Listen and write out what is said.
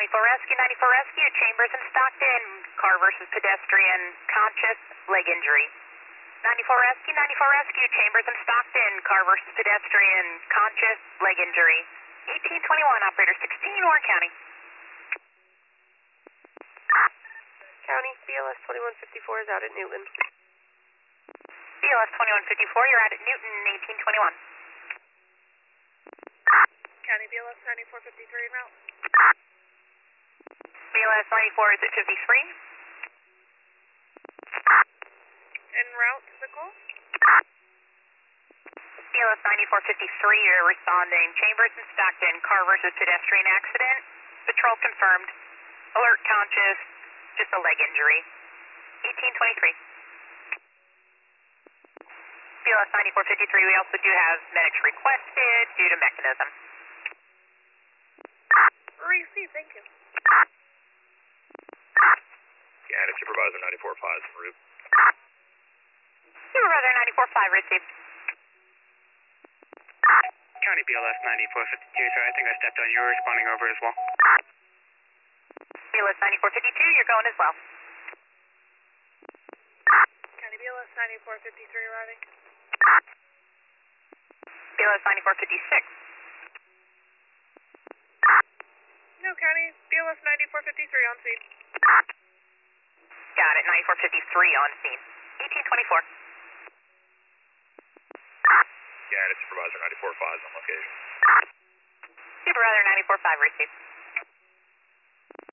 Rescue, 94 Rescue, Chambers in Stockton, car versus pedestrian, conscious, leg injury. 94 Rescue, 94 Rescue, Chambers in Stockton, car versus pedestrian, conscious, leg injury. 1821, operator 16, Warren County. County, BLS 2154 is out at Newton. BLS 2154, you're out at Newton, 1821. County, BLS 9453 en route. BLS 94 is at 53. En route to the call. BLS 9453, you're responding. Chambers in Stockton, car versus pedestrian accident. Patrol confirmed. Alert conscious, just a leg injury. 1823. BLS 9453, we also do have medics requested due to mechanism. Receive, thank you. Yeah, it's Supervisor 94.5 en route. Supervisor 94.5 received. County BLS 9452, sorry, I think I stepped on you. We're responding over as well. BLS 9452, you're going as well. County, BLS 9453 arriving. BLS 9456. No, County, BLS 9453 on scene. Got it, 9453 on scene. 1824. Yeah, it's Supervisor 94.5 on location. Supervisor 94.5 received.